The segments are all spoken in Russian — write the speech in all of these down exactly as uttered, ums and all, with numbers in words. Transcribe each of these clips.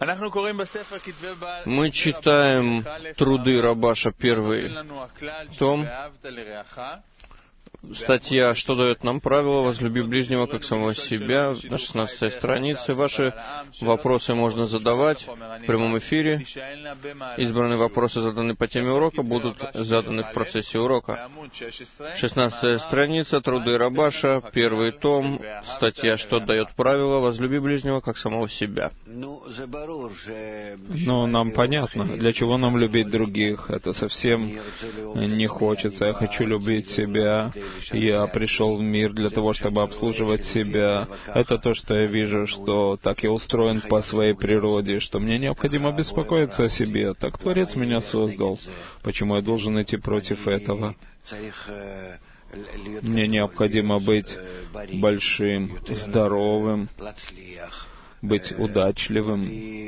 Мы читаем труды Рабаша, первый том, статья «Что дает нам правило? Возлюби ближнего, как самого себя», на шестнадцатой странице. Ваши вопросы можно задавать в прямом эфире. Избранные вопросы, заданные по теме урока, будут заданы в процессе урока. шестнадцатая страница, труды Рабаша, первый том, статья «Что дает правило? Возлюби ближнего, как самого себя». Ну, нам понятно, для чего нам любить других. Это совсем не хочется. Я хочу любить себя. Я пришел в мир для того, чтобы обслуживать себя. Это то, что я вижу, что так я устроен по своей природе, что мне необходимо беспокоиться о себе. Так Творец меня создал. Почему я должен идти против этого? Мне необходимо быть большим, здоровым, быть удачливым,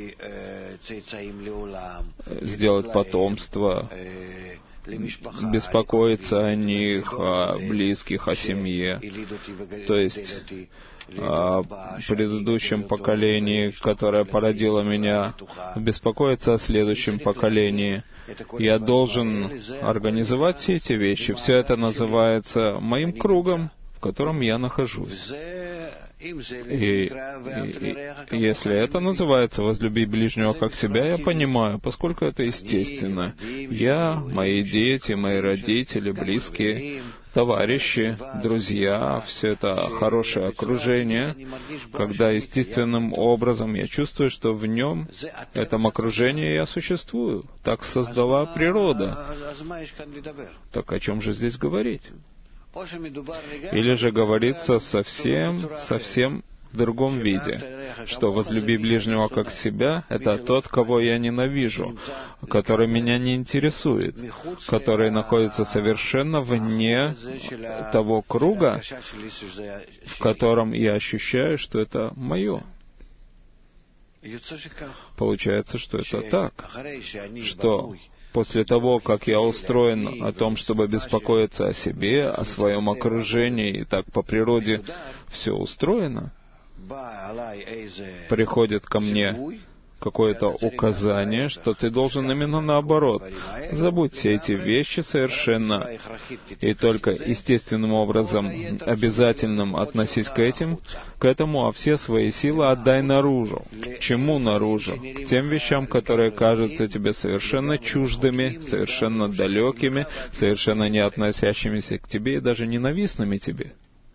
сделать потомство, беспокоиться о них, о близких, о семье. То есть о предыдущем поколении, которое породило меня, беспокоиться о следующем поколении. Я должен организовать все эти вещи. Все это называется моим кругом, в котором я нахожусь. И, и, и если это называется «возлюби ближнего как себя», я понимаю, поскольку это естественно. Я, мои дети, мои родители, близкие, товарищи, друзья, все это хорошее окружение, когда естественным образом я чувствую, что в нем, в этом окружении я существую. Так создала природа. Так о чем же здесь говорить? Или же говорится совсем, совсем в другом виде, что «возлюби ближнего как себя» — это тот, кого я ненавижу, который меня не интересует, который находится совершенно вне того круга, в котором я ощущаю, что это мое. Получается, что это так, что после того, как я устроен о том, чтобы беспокоиться о себе, о своем окружении, и так по природе все устроено, приходит ко мне какое-то указание, что ты должен именно наоборот. Забудь все эти вещи совершенно, и только естественным образом, обязательным относись к этим, к этому, а все свои силы отдай наружу. К чему наружу? К тем вещам, которые кажутся тебе совершенно чуждыми, совершенно далекими, совершенно не относящимися к тебе и даже ненавистными тебе.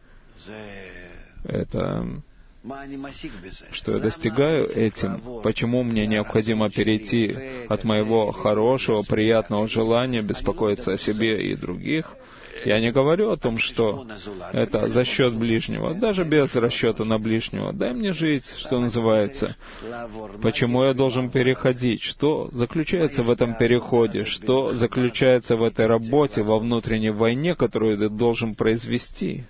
Это... Что я достигаю этим? Почему мне необходимо перейти от моего хорошего, приятного желания беспокоиться о себе и других? Я не говорю о том, что это за счет ближнего, даже без расчета на ближнего. Дай мне жить, что называется. Почему я должен переходить? Что заключается в этом переходе? Что заключается в этой работе, во внутренней войне, которую ты должен произвести?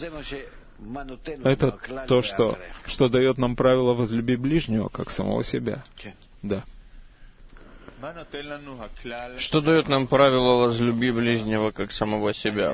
Это то, что, что дает нам правило «возлюби ближнего, как самого себя». Да. Что дает нам правило «возлюби ближнего, как самого себя»?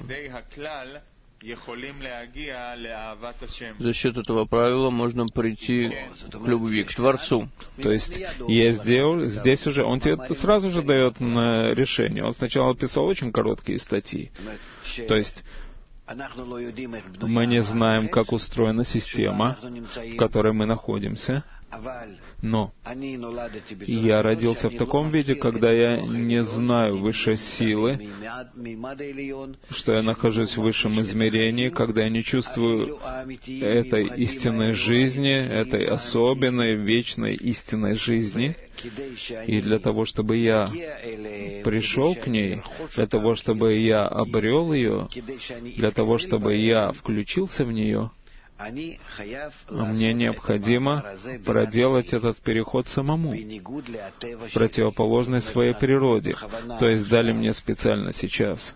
За счет этого правила можно прийти к любви, к Творцу. То есть я сделал, здесь уже, он тебе сразу же дает решение. Он сначала писал очень короткие статьи. То есть мы не знаем, как устроена система, в которой мы находимся, но я родился в таком виде, когда я не знаю высшей силы, что я нахожусь в высшем измерении, когда я не чувствую этой истинной жизни, этой особенной, вечной истинной жизни. И для того, чтобы я пришел к ней, для того, чтобы я обрел ее, для того, чтобы я включился в нее, мне необходимо проделать этот переход самому, в противоположной своей природе. То есть дали мне специально сейчас,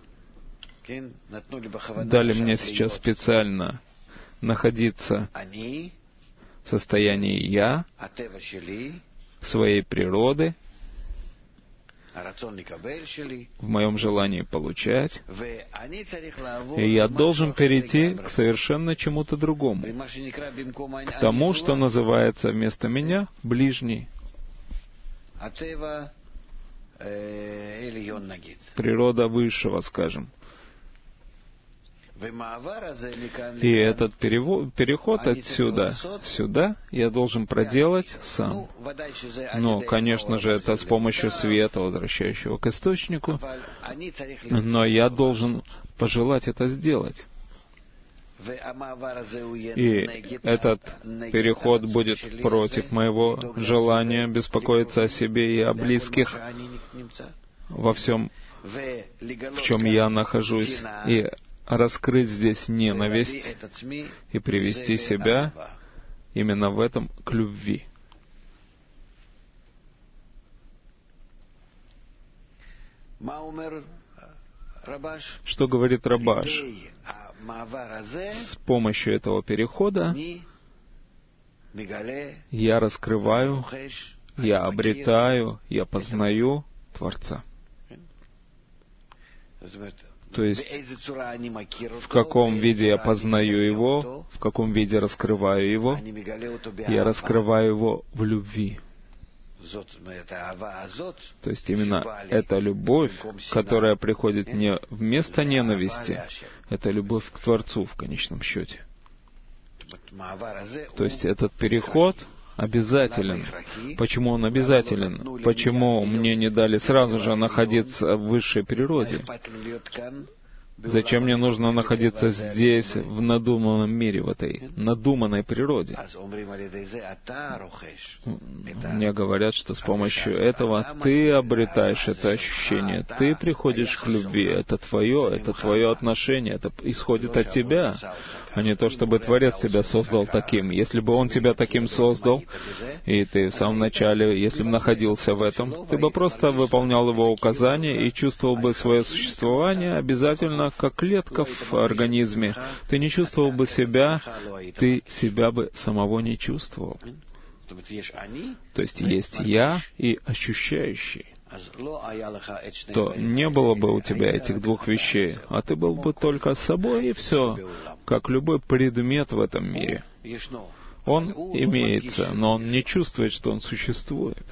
дали мне сейчас специально находиться в состоянии «я», своей природы, в моем желании получать, и я должен перейти к совершенно чему-то другому, к тому, что называется вместо меня ближний. природа высшего, скажем. И этот перевод, переход отсюда сюда я должен проделать сам. Но, конечно же, это с помощью света, возвращающего к источнику. Но я должен пожелать это сделать. И этот переход будет против моего желания беспокоиться о себе и о близких, во всем, в чем я нахожусь, и раскрыть здесь ненависть и привести себя именно в этом к любви. Что говорит Рабаш? С помощью этого перехода я раскрываю, я обретаю, я познаю Творца. То есть, в каком виде я познаю Его, в каком виде раскрываю Его, я раскрываю Его в любви. То есть именно эта любовь, которая приходит не вместо ненависти, это любовь к Творцу в конечном счете. То есть этот переход обязателен. Почему он обязателен? Почему мне не дали сразу же находиться в высшей природе? Зачем мне нужно находиться здесь, в надуманном мире, в этой надуманной природе? Мне говорят, что с помощью этого ты обретаешь это ощущение, ты приходишь к любви, это твое, это твое отношение, это исходит от тебя, а не то, чтобы Творец тебя создал таким. Если бы Он тебя таким создал, и ты в самом начале, если бы находился в этом, ты бы просто выполнял Его указания и чувствовал бы свое существование обязательно как клетка в организме. Ты не чувствовал бы себя, ты себя бы самого не чувствовал. То есть есть «я» и «ощущающий». То не было бы у тебя этих двух вещей, а ты был бы только собой, и все, как любой предмет в этом мире. Он имеется, но он не чувствует, что он существует.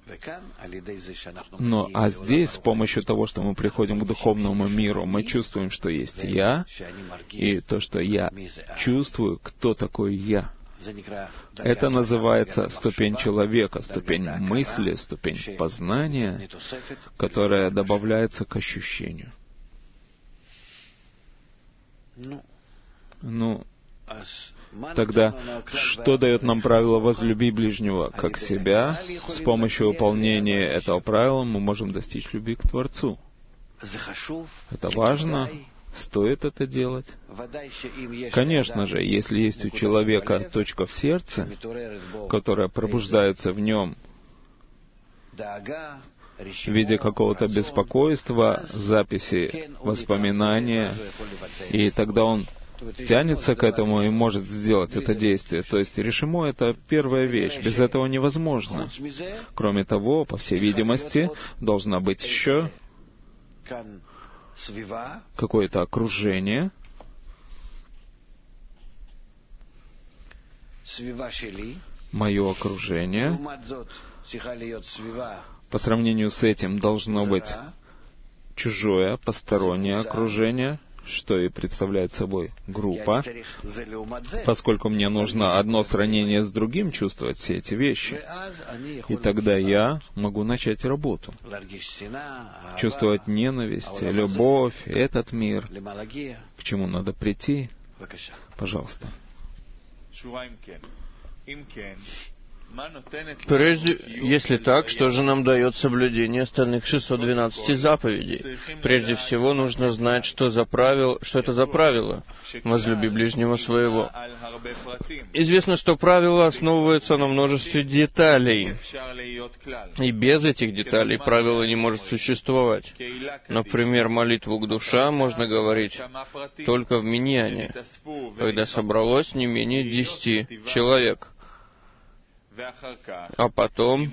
Но, а здесь, с помощью того, что мы приходим к духовному миру, мы чувствуем, что есть «я», и то, что я чувствую, кто такой «я». Это называется ступень человека, ступень мысли, ступень познания, которая добавляется к ощущению. Ну, тогда что дает нам правило «возлюби ближнего как себя»? С помощью выполнения этого правила мы можем достичь любви к Творцу. Это важно. Стоит это делать? Конечно же, если есть у человека точка в сердце, которая пробуждается в нем в виде какого-то беспокойства, записи, воспоминания, и тогда он тянется к этому и может сделать это действие. То есть решимо — это первая вещь. Без этого невозможно. Кроме того, по всей видимости, должна быть еще какое-то окружение, мое окружение. По сравнению с этим должно быть чужое, постороннее окружение, что и представляет собой группа, поскольку мне нужно одно сравнение с другим чувствовать все эти вещи. И тогда я могу начать работу. Чувствовать ненависть, любовь, этот мир. К чему надо прийти? Пожалуйста. Прежде, если так, что же нам дает соблюдение остальных шестисот двенадцати заповедей? Прежде всего, нужно знать, что, за правило, что это за правило «возлюби ближнего своего». Известно, что правило основывается на множестве деталей, и без этих деталей правило не может существовать. Например, молитву к душам можно говорить только в миньяне, когда собралось не менее десяти человек. А потом,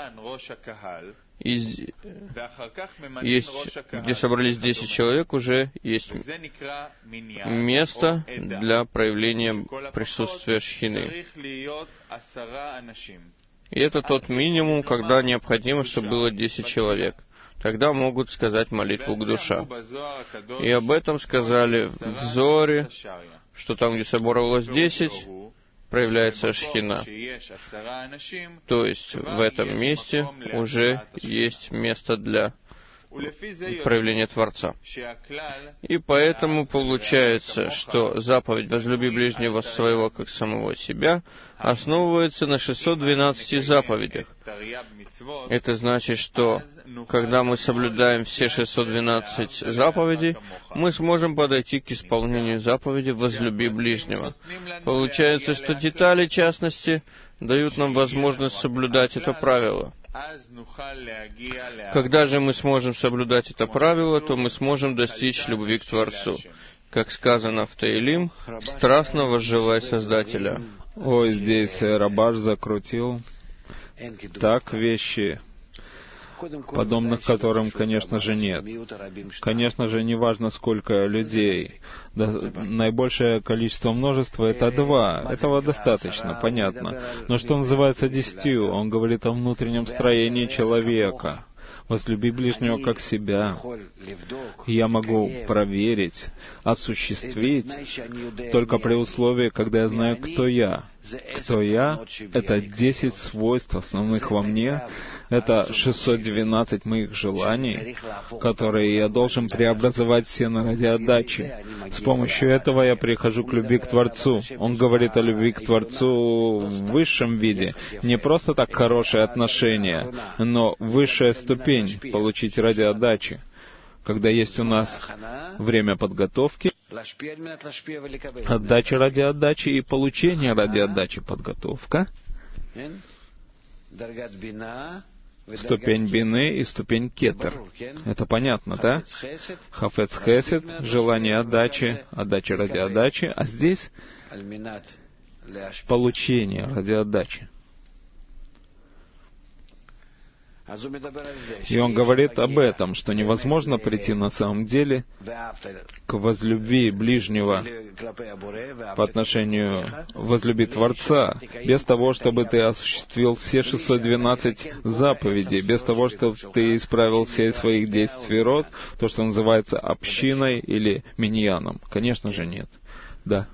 из, есть, где собрались десять человек, уже есть место для проявления присутствия шхины. И это тот минимум, когда необходимо, чтобы было десять человек. Тогда могут сказать молитву к душа. И об этом сказали в Зоре, что там, где собралось десять, проявляется Шхина. То есть в этом месте уже есть место для проявления Творца. И поэтому получается, что заповедь «Возлюби ближнего своего, как самого себя» основывается на шестьсот двенадцати заповедях. Это значит, что когда мы соблюдаем все шестьсот двенадцать заповедей, мы сможем подойти к исполнению заповеди «Возлюби ближнего». Получается, что детали частности дают нам возможность соблюдать это правило. Когда же мы сможем соблюдать это правило, то мы сможем достичь любви к Творцу. Как сказано в Таилим, страстно возжелай Создателя. Ой, здесь Рабаш закрутил так вещи, подобных которым, конечно же, нет. Конечно же, не важно, сколько людей. Да, наибольшее количество множества — это два. Этого достаточно, понятно. Но что называется десятью? Он говорит о внутреннем строении человека. Возлюби ближнего как себя. Я могу проверить, осуществить только при условии, когда я знаю, кто я. Кто я? Это десять свойств основных во мне. Это шестьсот двенадцать моих желаний, которые я должен преобразовать все на ради отдачи. С помощью этого я прихожу к любви к Творцу. Он говорит о любви к Творцу в высшем виде. Не просто так хорошие отношения, но высшая ступень получить ради отдачи. Когда есть у нас время подготовки, отдача ради отдачи и получение ради отдачи, подготовка, ступень бины и ступень кетер. Это понятно, да? Хафец хесед, желание отдачи, отдача ради отдачи, а здесь получение ради отдачи. И он говорит об этом, что невозможно прийти на самом деле к возлюби ближнего по отношению возлюби Творца, без того, чтобы ты осуществил все шестьсот двенадцать заповедей, без того, чтобы ты исправил все своих десять сферот, то, что называется общиной или миньяном. Конечно же, нет. Да.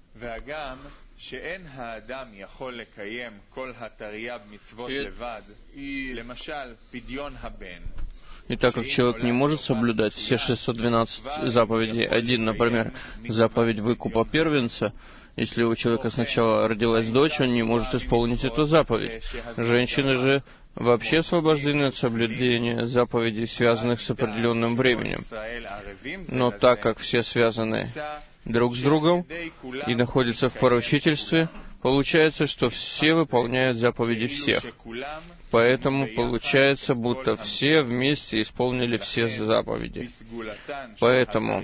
שאין האדם יכול לקיים כל התרי"ג מצוות לבד, למשל פדיון הבן. И так как человек не может соблюдать все шестьсот двенадцать заповедей, один, например, заповедь выкупа первенца, если у человека сначала родилась дочь, он не может исполнить эту заповедь. Женщины же вообще освобождены от соблюдения заповедей, связанных с определенным временем. Но так как все связаны друг с другом и находятся в поручительстве, получается, что все выполняют заповеди всех. Поэтому получается, будто все вместе исполнили все заповеди. Поэтому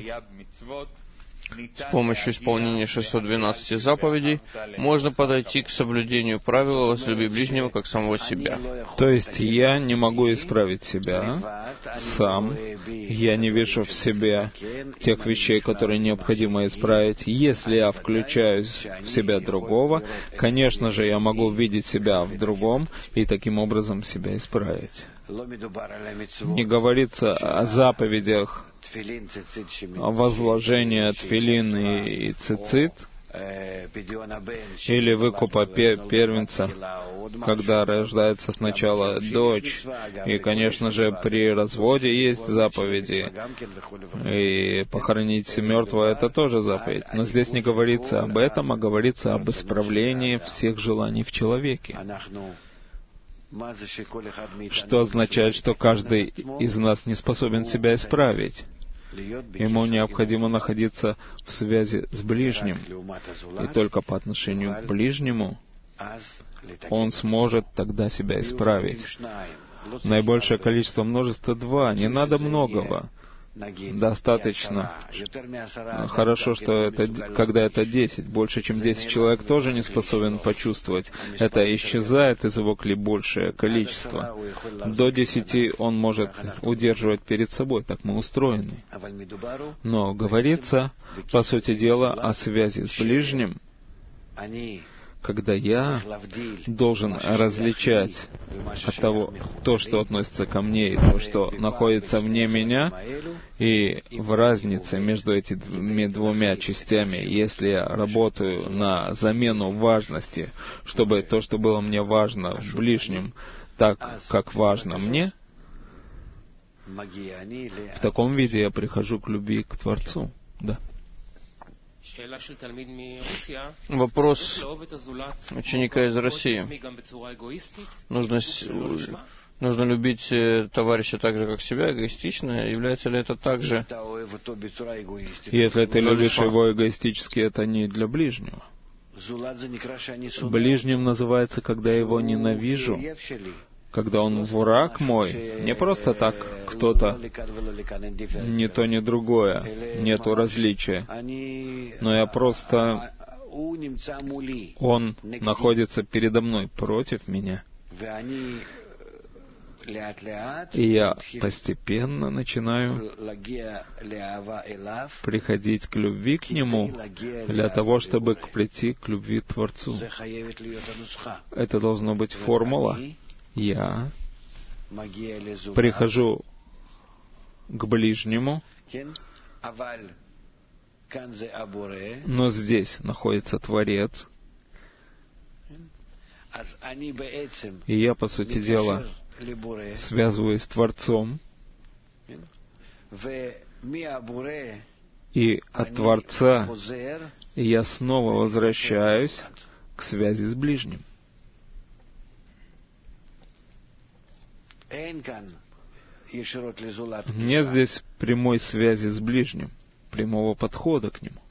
с помощью исполнения шестисот двенадцати заповедей можно подойти к соблюдению правила «Возлюби ближнего, как самого себя». То есть я не могу исправить себя сам, я не вижу в себе тех вещей, которые необходимо исправить. Если я включаюсь в себя другого, конечно же, я могу видеть себя в другом и таким образом себя исправить. Не говорится о заповедях возложения тфилин и цицит, или выкупа первенца, когда рождается сначала дочь. И, конечно же, при разводе есть заповеди. И похоронить мертвого — это тоже заповедь. Но здесь не говорится об этом, а говорится об исправлении всех желаний в человеке. Что означает, что каждый из нас не способен себя исправить. Ему необходимо находиться в связи с ближним. И только по отношению к ближнему он сможет тогда себя исправить. Наибольшее количество множества — два. Не надо многого. Достаточно. Хорошо, что это, когда это десять. Больше, чем десять человек тоже не способен почувствовать. Это исчезает из его клип большее количество. До десяти он может удерживать перед собой. Так мы устроены. Но говорится, по сути дела, о связи с ближним, когда я должен различать от того, то, что относится ко мне, и то, что находится вне меня, и в разнице между этими двумя частями, если я работаю на замену важности, чтобы то, что было мне важно в ближнем, так, как важно мне, в таком виде я прихожу к любви к Творцу. Да. Вопрос ученика из России. Нужно, нужно любить товарища так же, как себя, эгоистично. Является ли это также? Если ты любишь его эгоистически, это не для ближнего. Ближним называется, когда я его ненавижу, когда он враг мой, не просто так кто-то, ни то, ни другое, нету различия, но я просто, он находится передо мной, против меня. И я постепенно начинаю приходить к любви к Нему для того, чтобы прийти к любви к Творцу. Это должна быть формула. Я прихожу к ближнему, но здесь находится Творец, и я, по сути дела, связываюсь с Творцом, и от Творца я снова возвращаюсь к связи с ближним. Нет здесь прямой связи с ближним, прямого подхода к нему.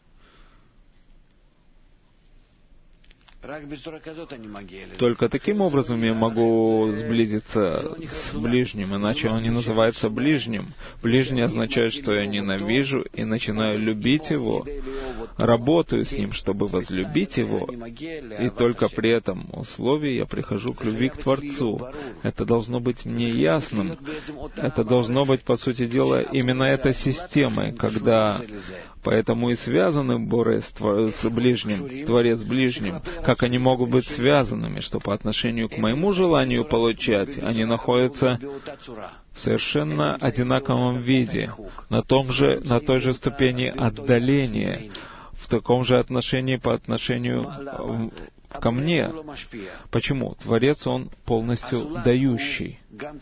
Только таким образом я могу сблизиться с ближним, иначе он не называется ближним. Ближний означает, что я ненавижу и начинаю любить его, работаю с ним, чтобы возлюбить его, и только при этом условии я прихожу к любви к Творцу. Это должно быть мне ясным. Это должно быть, по сути дела, именно этой системой, когда поэтому и связаны Боре с, тво- с ближним, Творец с ближним, как они могут быть связанными, что по отношению к моему желанию получать, они находятся в совершенно одинаковом виде, на, том же, на той же ступени отдаления, в таком же отношении по отношению ко мне. Почему? Творец, он полностью дающий.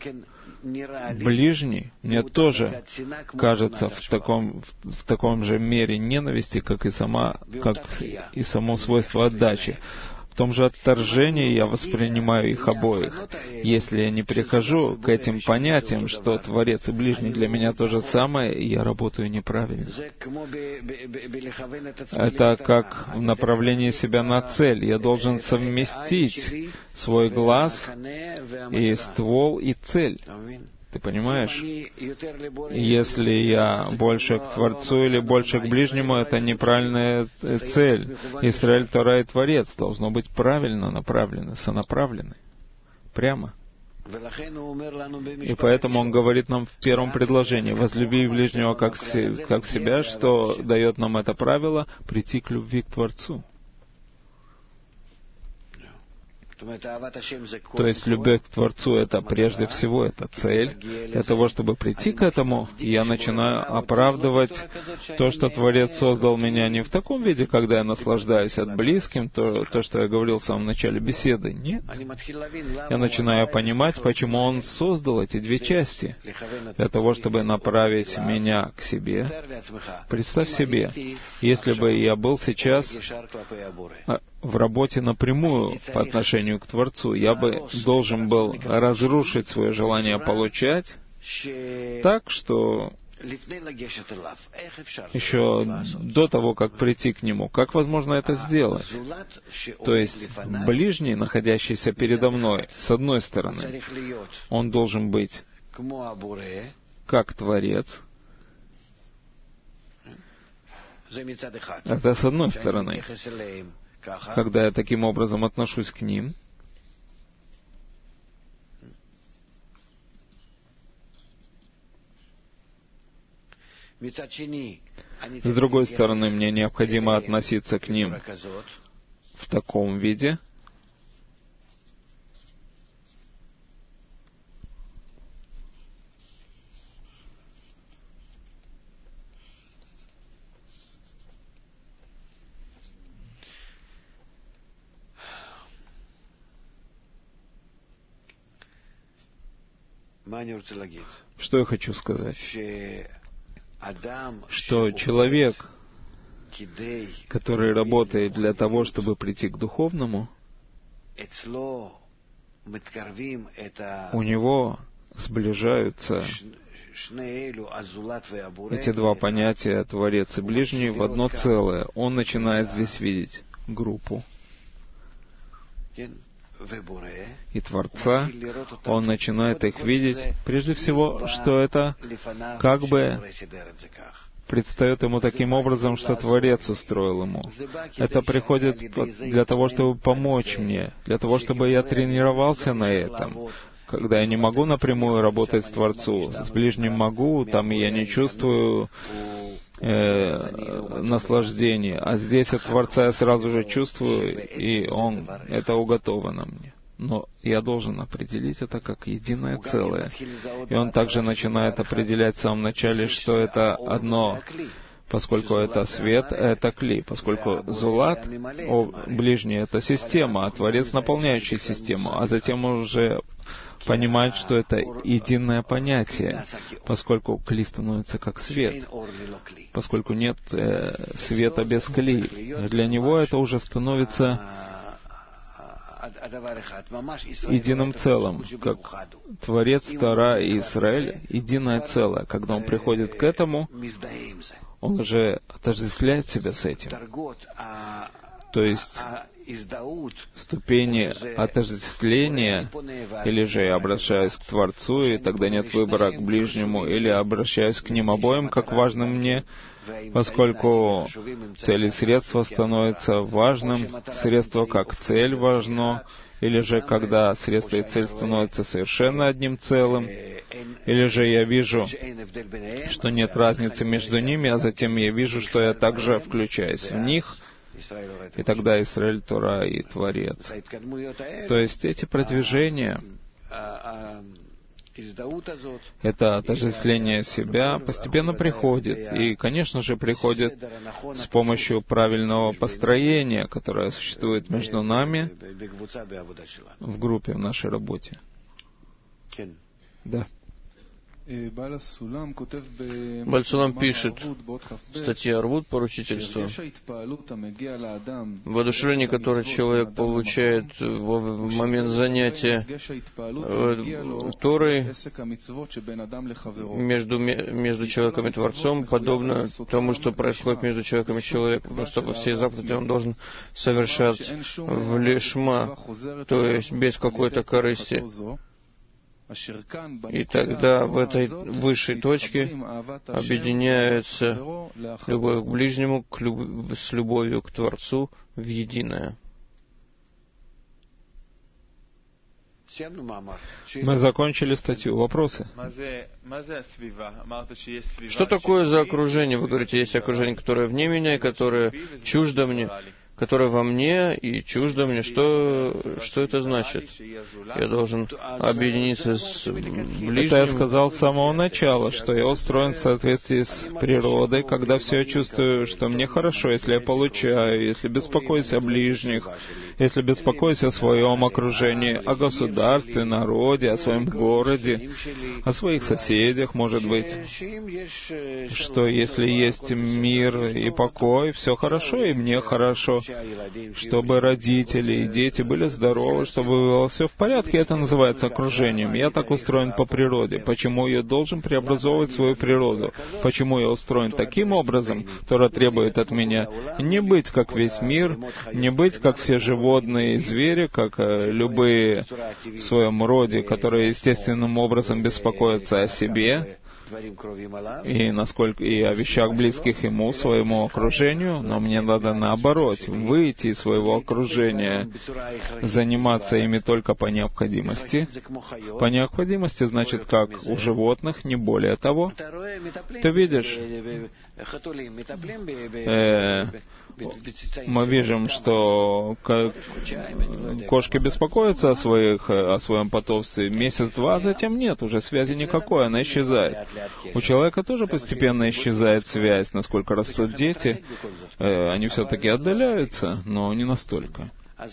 Ближний мне тоже кажется в таком, в таком же мере ненависти, как и сама, как и само свойство отдачи. В том же отторжении я воспринимаю их обоих. Если я не прихожу к этим понятиям, что Творец и ближний для меня то же самое, я работаю неправильно. Это как в направлении себя на цель. Я должен совместить свой глаз и ствол и цель. Ты понимаешь? Если я больше к Творцу или больше к ближнему, это неправильная цель. Исраэль, Тора и Творец должно быть правильно направлены, сонаправлены. Прямо. И поэтому он говорит нам в первом предложении: возлюби ближнего как, се, как себя, что дает нам это правило прийти к любви к Творцу. То есть любовь к Творцу — это прежде всего это цель. Для того, чтобы прийти к этому, я начинаю оправдывать то, что Творец создал меня не в таком виде, когда я наслаждаюсь от близким, то, то что я говорил в самом начале беседы. Нет. Я начинаю понимать, почему Он создал эти две части. Для того, чтобы направить меня к себе. Представь себе, если бы я был сейчас в работе напрямую по отношению к Творцу, я бы должен был разрушить свое желание получать так, что еще до того, как прийти к Нему, как возможно это сделать? То есть ближний, находящийся передо мной, с одной стороны, он должен быть как Творец. Это с одной стороны. Когда я таким образом отношусь к ним, с другой стороны, мне необходимо относиться к ним в таком виде, что я хочу сказать? Что человек, который работает для того, чтобы прийти к духовному, у него сближаются эти два понятия, Творец и Ближний, в одно целое. Он начинает здесь видеть группу и Творца, он начинает их видеть, прежде всего, что это как бы предстает ему таким образом, что Творец устроил ему. Это приходит для того, чтобы помочь мне, для того, чтобы я тренировался на этом. Когда я не могу напрямую работать с Творцом, с Ближним могу, там я не чувствую э, наслаждения, а здесь от Творца я сразу же чувствую, и Он, это уготовано мне. Но я должен определить это как единое целое. И Он также начинает определять в самом начале, что это одно, поскольку это свет, это кли, поскольку зулат, о, ближний, это система, а Творец наполняющий систему, а затем уже понимать, что это единое понятие, поскольку кли становится как свет, поскольку нет э, света без кли. Для него это уже становится единым целым, как Творец, Тора и Израиль, единое целое. Когда он приходит к этому, он уже отождествляет себя с этим. То есть ступени отождествления, или же я обращаюсь к Творцу, и тогда нет выбора к Ближнему, или обращаюсь к ним обоим, как важным мне, поскольку цель и средство становятся важным, средство как цель важно, или же когда средство и цель становятся совершенно одним целым, или же я вижу, что нет разницы между ними, а затем я вижу, что я также включаюсь в них, и тогда Израиль, Тора и Творец. То есть эти продвижения, это отождествление себя постепенно приходит. И, конечно же, приходит с помощью правильного построения, которое существует между нами в группе, в нашей работе. Да. Бальсулам пишет в статье Арвуд поручительство. Воодушевление, которое человек получает в момент занятия Торой между, между человеком и Творцом, подобно тому, что происходит между человеком и человеком, потому что во всей заповеди он должен совершать в лишма, то есть без какой-то корысти. И тогда в этой высшей точке объединяется любовь к ближнему к люб... с любовью к Творцу в единое. Мы закончили статью. Вопросы? Что такое за окружение? Вы говорите, есть окружение, которое вне меня, и которое чуждо мне, которое во мне и чуждо мне. Что, что это значит? Я должен объединиться с ближним? Это я сказал с самого начала, что я устроен в соответствии с природой, когда все я чувствую, что мне хорошо, если я получаю, если беспокоюсь о ближних, если беспокоюсь о своем окружении, о государстве, народе, о своем городе, о своих соседях, может быть, что если есть мир и покой, все хорошо, и мне хорошо, чтобы родители и дети были здоровы, чтобы было все в порядке. Это называется окружением. Я так устроен по природе. Почему я должен преобразовывать свою природу? Почему я устроен таким образом, который требует от меня не быть как весь мир, не быть как все животные и звери, как любые в своем роде, которые естественным образом беспокоятся о себе, и насколько и о вещах близких ему, своему окружению, но мне надо наоборот выйти из своего окружения, заниматься ими только по необходимости. По необходимости значит, как у животных, не более того. Ты видишь, э, мы видим, что кошки беспокоятся о, своих, о своем потомстве месяц-два, а затем нет, уже связи никакой, она исчезает. У человека тоже постепенно исчезает связь, насколько растут дети, э, они все-таки отдаляются, но не настолько.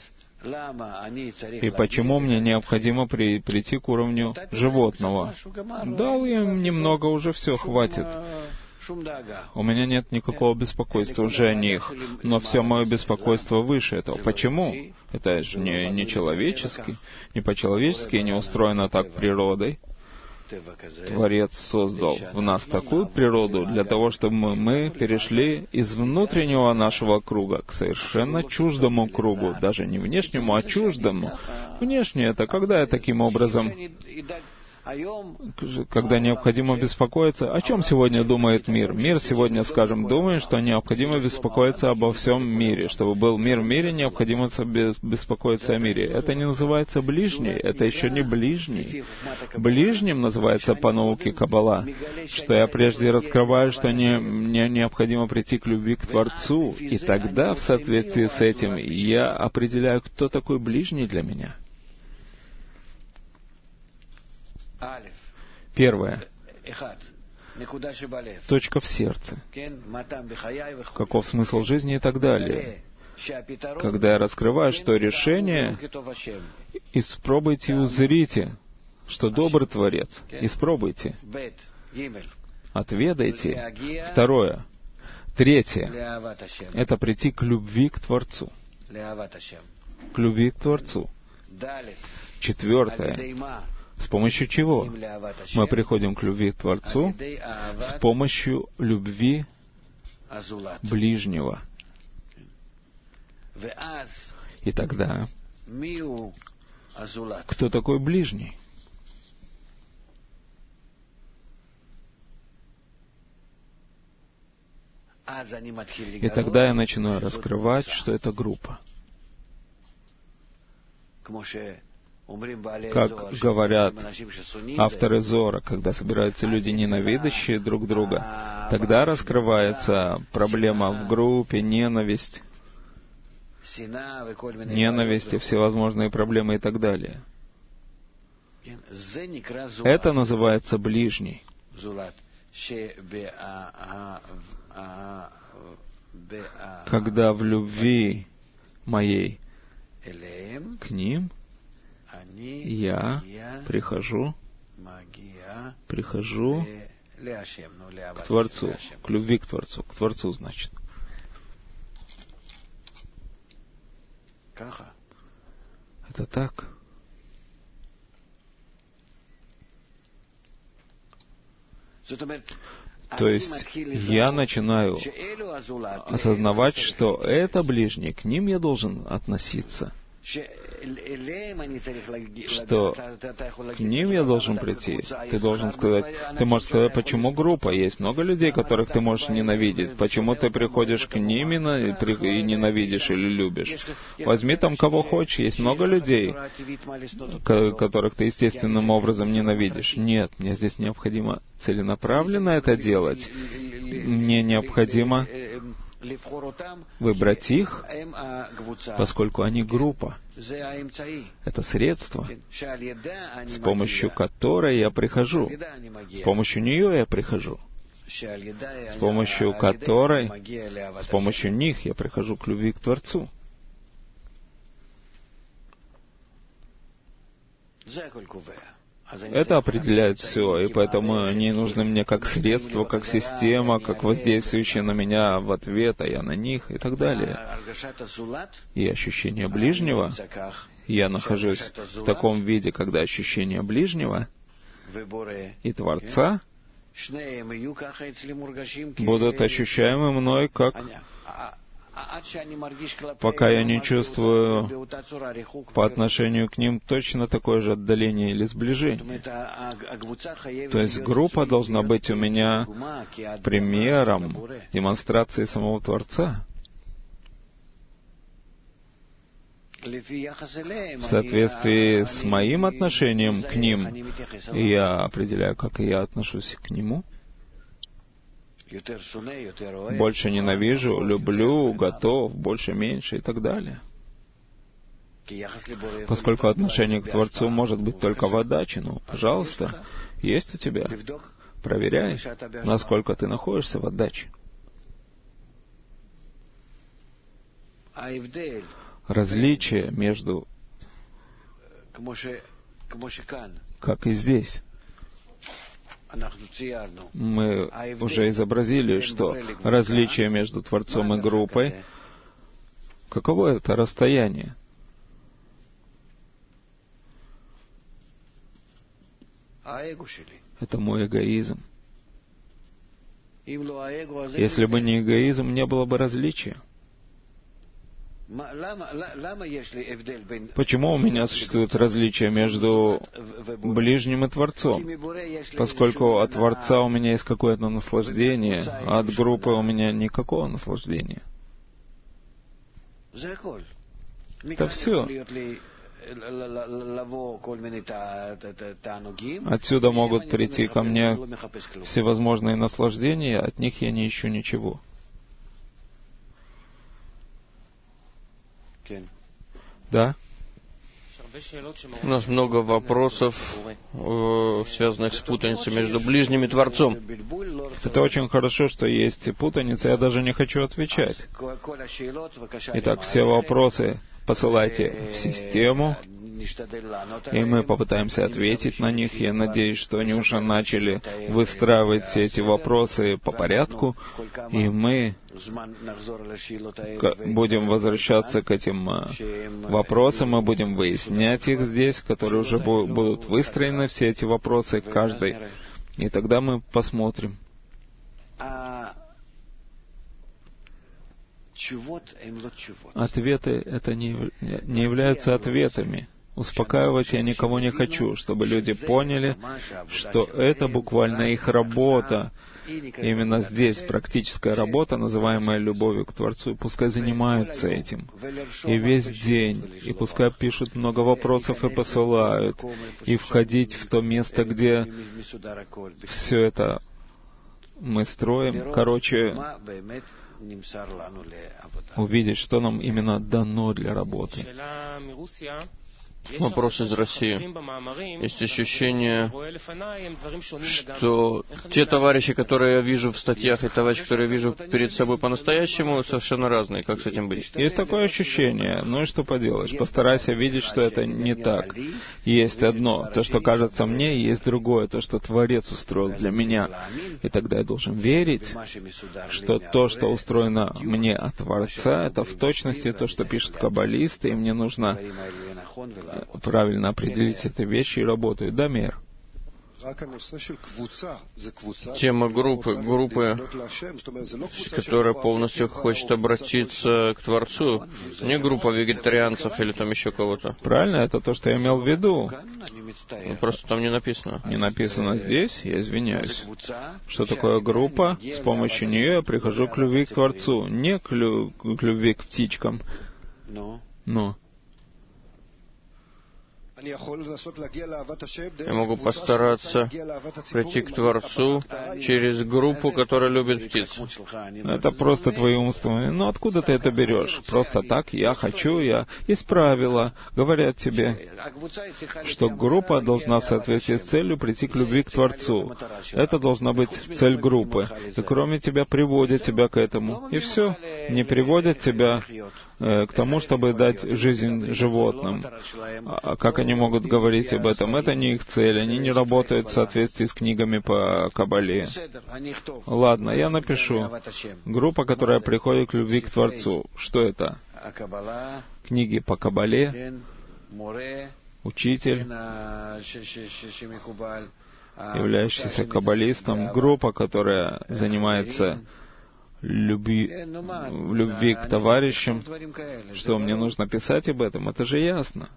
И почему мне необходимо при, прийти к уровню животного? Дал им немного, уже все, хватит. У меня нет никакого беспокойства уже о них, но все мое беспокойство выше этого. Почему? Это же не, не человечески, не по-человечески, не устроено так природой. Творец создал в нас такую природу для того, чтобы мы, мы перешли из внутреннего нашего круга к совершенно чуждому кругу, даже не внешнему, а чуждому. Внешнее — это когда я таким образом, когда необходимо беспокоиться. О чем сегодня думает мир? Мир сегодня, скажем, думает, что необходимо беспокоиться обо всем мире. Чтобы был мир в мире, необходимо беспокоиться о мире. Это не называется ближний, это еще не ближний. Ближним называется по науке Каббала, что я прежде раскрываю, что не, мне необходимо прийти к любви к Творцу, и тогда, в соответствии с этим, я определяю, кто такой ближний для меня. Первое. Точка в сердце. Каков смысл жизни и так далее. Когда я раскрываю, что решение, испробуйте и узрите, что добрый Творец. Испробуйте. Отведайте. Второе. Третье. Это прийти к любви к Творцу. К любви к Творцу. Четвертое. С помощью чего мы приходим к любви к Творцу? С помощью любви ближнего. И тогда, кто такой ближний? И тогда я начинаю раскрывать, что это группа. Как говорят авторы Зора, когда собираются люди, ненавидящие друг друга, тогда раскрывается проблема в группе, ненависть, ненависть и всевозможные проблемы и так далее. Это называется ближний. Когда в любви моей к ним я прихожу, прихожу к Творцу, к любви к Творцу, к Творцу, значит. Это так. То есть я начинаю осознавать, что это ближний, к ним я должен относиться, что к ним я должен прийти. Ты должен сказать, ты можешь сказать, почему группа? Есть много людей, которых ты можешь ненавидеть. Почему ты приходишь к ним и ненавидишь или любишь? Возьми там кого хочешь. Есть много людей, которых ты естественным образом ненавидишь. Нет, мне здесь необходимо целенаправленно это делать. Мне необходимо выбрать их, поскольку они группа. Это средство, с помощью которой я прихожу. С помощью нее я прихожу. С помощью которой, с помощью них я прихожу к любви к Творцу. Это определяет все, и поэтому они нужны мне как средство, как система, как воздействующие на меня в ответ, а я на них, и так далее. И ощущение ближнего, я нахожусь в таком виде, когда ощущение ближнего и Творца будут ощущаемы мной как пока я не чувствую по отношению к ним точно такое же отдаление или сближение. То есть группа должна быть у меня примером демонстрации самого Творца. В соответствии с моим отношением к ним, я определяю, как я отношусь к нему. Больше ненавижу, люблю, готов, больше, меньше и так далее. Поскольку отношение к Творцу может быть только в отдаче, ну, пожалуйста, есть у тебя. Проверяй, насколько ты находишься в отдаче. Различие между, как и здесь. Мы уже изобразили, что различие между Творцом и группой, каково это расстояние? Это мой эгоизм. Если бы не эгоизм, не было бы различия. Почему у меня существует различие между ближним и Творцом? Поскольку от Творца у меня есть какое-то наслаждение, а от группы у меня никакого наслаждения. Это все. Отсюда могут прийти ко мне всевозможные наслаждения, от них я не ищу ничего. Да? У нас много вопросов, э, связанных с путаницей между ближним и Творцом. Это очень хорошо, что есть путаница, я даже не хочу отвечать. Итак, все вопросы посылайте в систему, и мы попытаемся ответить на них. Я надеюсь, что они уже начали выстраивать все эти вопросы по порядку, и мы будем возвращаться к этим вопросам, мы будем выяснять их здесь, которые уже будут выстроены, все эти вопросы, каждый, и тогда мы посмотрим. Ответы это не, не являются ответами. Успокаивать я никого не хочу, чтобы люди поняли, что это буквально их работа. Именно здесь практическая работа, называемая любовью к Творцу, и пускай занимаются этим. И весь день, и пускай пишут много вопросов и посылают, и входить в то место, где все это мы строим. Короче, увидеть, что нам именно дано для работы. Вопрос из России. Есть ощущение, что те товарищи, которые я вижу в статьях, и товарищи, которые я вижу перед собой по-настоящему, совершенно разные. Как с этим быть? Есть такое ощущение. Ну и что поделаешь? Постарайся видеть, что это не так. Есть одно, то, что кажется мне, и есть другое, то, что Творец устроил для меня. И тогда я должен верить, что то, что устроено мне от Творца, это в точности то, что пишут каббалисты, и мне нужно правильно определить эти вещи и работают. Да, Мир? Тема группы, группы, которая полностью хочет обратиться к Творцу, не группа вегетарианцев или там еще кого-то. Правильно, это то, что я имел в виду. Ну, просто там не написано. Не написано здесь, я извиняюсь. Что такое группа? С помощью нее я прихожу к любви к Творцу, не к, лю- к любви к птичкам. Но я могу постараться прийти к Творцу через группу, которая любит птиц. Это просто твои умственные. Ну, откуда ты это берешь? Просто так, я хочу, я... Есть правила, говорят тебе, что группа должна в соответствии с целью прийти к любви к Творцу. Это должна быть цель группы. И кроме тебя приводят тебя к этому. И все. Не приводят тебя э, к тому, чтобы дать жизнь животным. А как они могут говорить об этом? Это не их цель. Они не работают в соответствии с книгами по Каббале. Ладно, я напишу. Группа, которая приходит к любви к Творцу. Что это? Книги по Каббале, учитель, являющийся каббалистом, группа, которая занимается любви, в любви к товарищам. Что, мне нужно писать об этом? Это же ясно.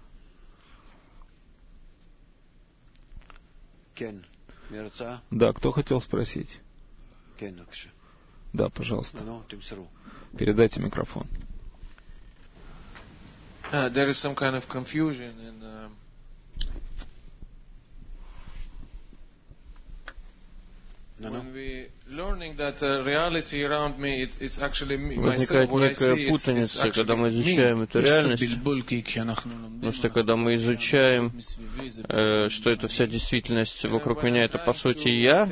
Да, кто хотел спросить? Да, пожалуйста. Передайте микрофон. Uh, there is some kind of confusion in uh, when we learning that uh, reality around me, it's, it's actually me, myself, what I see, возникает некая путаница, когда мы изучаем эту реальность, потому что когда мы изучаем, э, что это вся действительность вокруг меня, это по сути я.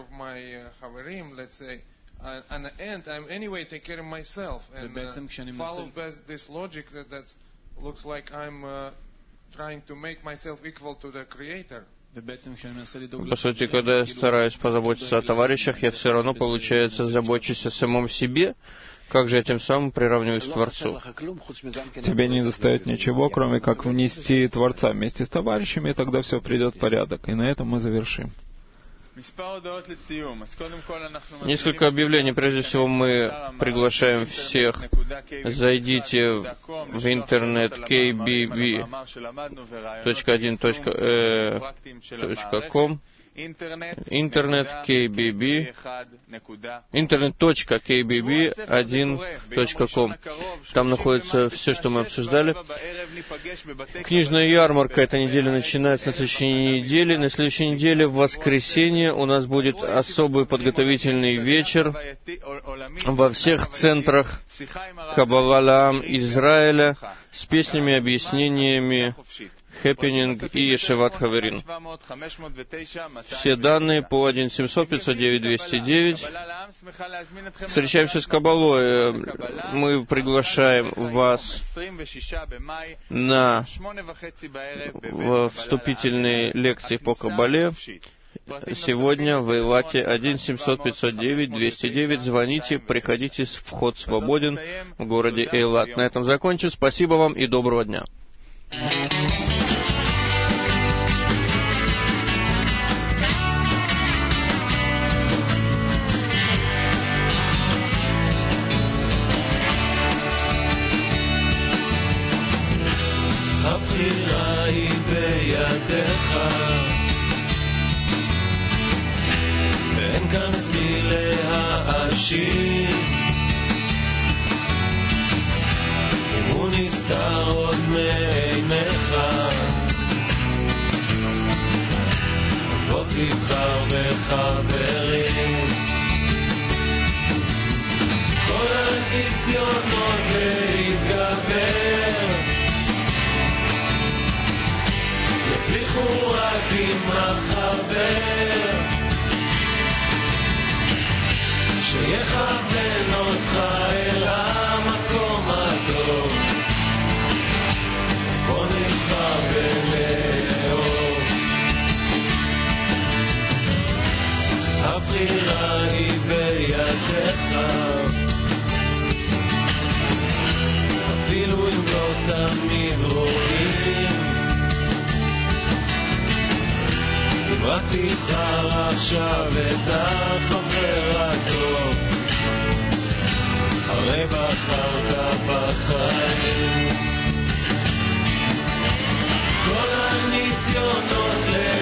And at the end, I'm anyway take care of myself and uh, follow this logic that that's, looks like I'm uh, trying to make myself equal to the Creator. По сути, когда я стараюсь позаботиться о товарищах, я все равно, получается, забочусь о самом себе. Как же я тем самым приравниваюсь к Творцу? Тебе не достает ничего, кроме как внести Творца вместе с товарищами, и тогда все придет в порядок. И на этом мы завершим. Несколько объявлений. Прежде всего, мы приглашаем всех. Зайдите в интернет кей би би точка один точка ком, интернет кей би би, интернет точка кей би би один точка ком. Там находится все, что мы обсуждали. Книжная ярмарка эта неделя начинается на следующей неделе. На следующей неделе, в воскресенье, у нас будет особый подготовительный вечер во всех центрах Каббала Лаам Израиля с песнями, объяснениями, Хэппининг и Ешеват Хаверин. Все данные по один семьсот пятьсот девять двести девять. Встречаемся с Каббалой. Мы приглашаем вас на вступительные лекции по Каббале. Сегодня в Эйлате один семьсот пятьсот девять двести девять. Звоните, приходите, вход свободен в городе Эйлат. На этом закончим. Спасибо вам и доброго дня. הבחירה היא בידיך ואין כאן את מי להאשים אם הוא נסתר עוד מעיניך אז בוא תבחר בחברים כל הניסיונות להתגבר יצליחו רק עם החבר שיכוון אותך אל המקום הטוב אז בוא נבחר ולאהוב הבחירה היא בידיך אפילו אם לא תמיד רואים רק תבחר עכשיו את החבר הטוב הרי בחרת בחיים כל הניסיונות